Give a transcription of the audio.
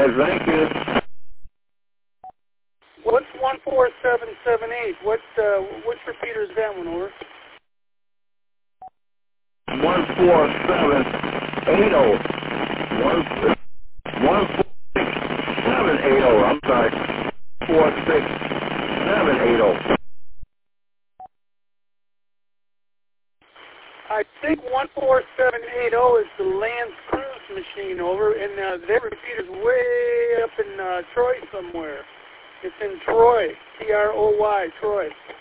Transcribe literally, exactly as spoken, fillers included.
good. Thank you. What's one four seven seven eight? What, uh, which repeater is that one, over? one four seven eight oh. One, one four six seven eight oh. I'm sorry. Four six seven eight oh. I think one four seven eight oh is the Lance Cruise machine, over, and uh, their repeater's way up in uh, Troy somewhere. It's in Troy, T R O Y, Troy.